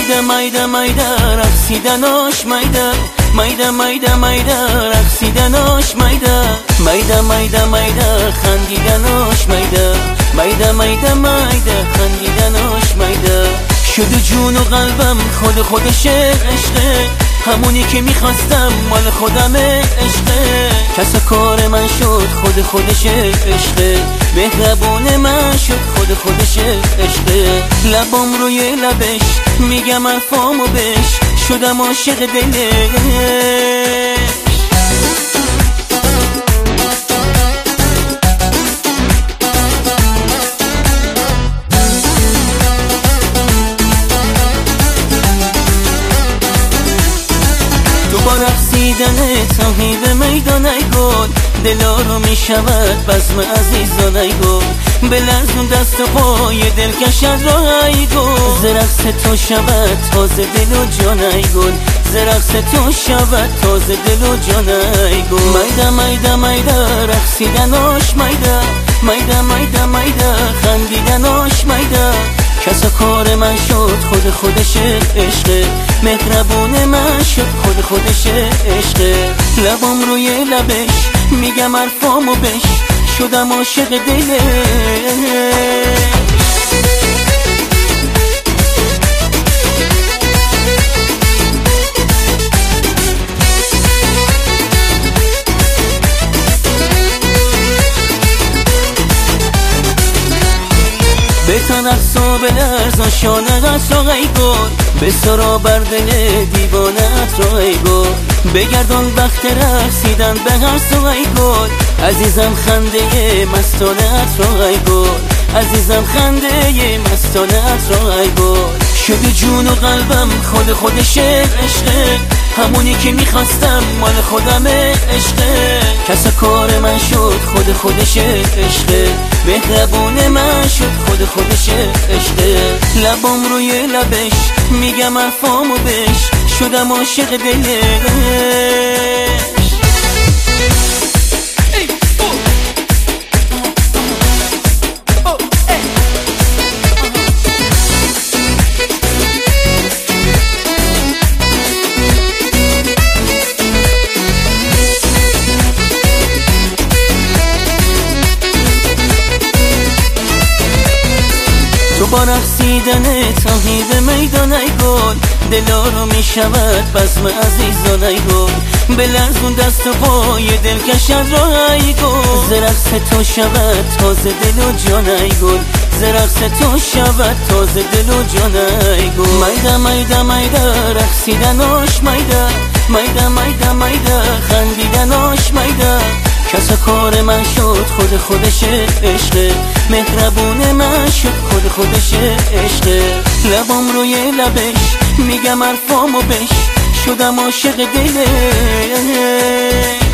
مایده رقصیدناش مایده رقصیدناش مایده خندیدناش مایده خندیدناش شده جون و قلبم خودش عشقه، همونی که میخواستم مال خودمه عشقه، کس کار من شد خودش عشقه، مهربون من شد خودش عشقه، لبام روی لبش میگم حرفامو بش، شدم عاشق دلش. با رقصیدن تاهی به میدان ای گل، دلا رو میشود بزم عزیزان ای گل، بلرزون دست و پای دلکش از راه ای گل، ز رقص تو شود تازه دل و جان ای گل، ز رقص تو شود تازه دل و جان ای گل. مایده رقصیدناش مایده خندیدناش کسا کار من شد خودش عشقه، مهربون من شد خودش عشقه، لبام روی لبش میگم حرفامو بش، شدم عاشق دلش. بتن افسا به لرزان شانه افسا ای گل، به سرا بر دل دیوانه افسا ای گل، بگردان وقت رقصیدن به هر سو ای گل، عزیزم خنده مستانه افسا ای گل، عزیزم خنده مستانه افسا ای گل، شده جون و قلبم خودش عشقه، همونی که میخواستم مال خودمه عشقه، کس کار من شد خودش عشقه، مهربون من شد خودش عشقه، لبام روی لبش میگم حرفامو بش، شدم عاشق دلش. تو با رقصیدن تاهی به میدان ای گل، دلا رو میشود بزم عزیزان ای گل، بلرزون دست و پای دلکش از راه ای گل، ز رقص تو شود تازه دل و جان ای گل، ز رقص تو شود تازه دل و جان ای گل. مایده رقصیدناش مایده خندیدناش کسا کار من شد خودش عشقه، مهربون من شد خودش عشقه، لبام روی لبش میگم حرفامو بش، شدم عاشق دلش.